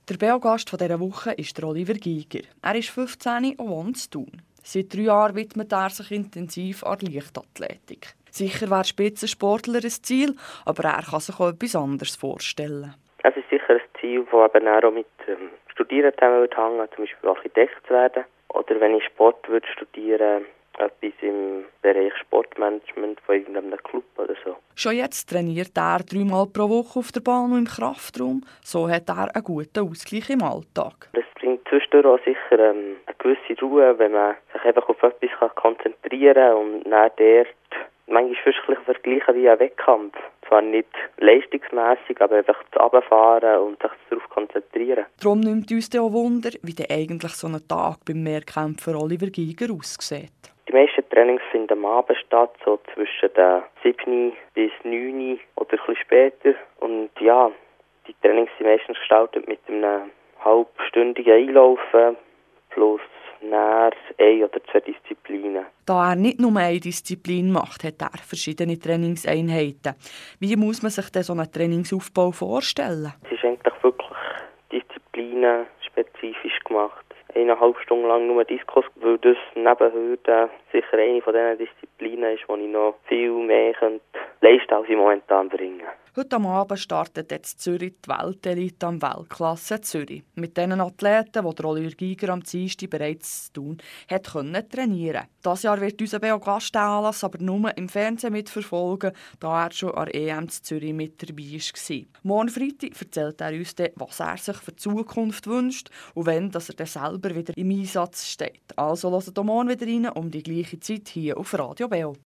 Der Beogast dieser Woche ist Oliver Giger. Er ist 15 und wohnt in Thun. Seit 3 Jahren widmet er sich intensiv an der Leichtathletik. Sicher wäre Spitzensportler ein Ziel, aber er kann sich auch etwas anderes vorstellen. Es ist sicher ein Ziel, das eben auch mit Studieren zusammenhängt, zum Beispiel Architekt zu werden. Oder wenn ich Sport würde studieren, etwas im Bereich Sportmanagement von irgendeinem Club oder so. Schon jetzt trainiert er 3-mal pro Woche auf der Bahn und im Kraftraum. So hat er einen guten Ausgleich im Alltag. Das bringt zwischendurch auch sicher eine gewisse Ruhe, wenn man sich einfach auf etwas konzentrieren kann und dann dort manchmal wirklich vergleichen wie ein Wettkampf. Zwar nicht leistungsmässig, aber einfach zu runterfahren und sich darauf konzentrieren. Darum nimmt uns auch Wunder, wie denn eigentlich so ein Tag beim Mehrkämpfer Oliver Giger aussieht. Die meisten Trainings finden am Abend statt, so zwischen den 7 bis 9 oder etwas später. Und ja, die Trainings sind meistens gestaltet mit einem halbstündigen Einlaufen plus näher 1 oder 2 Disziplinen. Da er nicht nur eine Disziplin macht, hat er verschiedene Trainingseinheiten. Wie muss man sich denn so einen Trainingsaufbau vorstellen? Es ist eigentlich wirklich disziplinenspezifisch gemacht. 1,5 Stunden lang nur Diskus, weil das neben Hürden sicher eine von diesen Disziplinen ist, die ich noch viel mehr leisten könnte, als ich momentan bringe. Heute am Abend startet jetzt Zürich die Weltelite am Weltklasse Zürich. Mit diesen Athleten, die Oliver Giger am Dienstag bereits tun, trainieren konnte. Dieses Jahr wird unser Beogast-Anlass aber nur im Fernsehen mitverfolgen, da er schon an der EM in Zürich mit dabei war. Morgen Freitag erzählt er uns dann, was er sich für die Zukunft wünscht und wann er dann selber wieder im Einsatz steht. Also hört morgen wieder rein um die gleiche Zeit hier auf Radio Beo.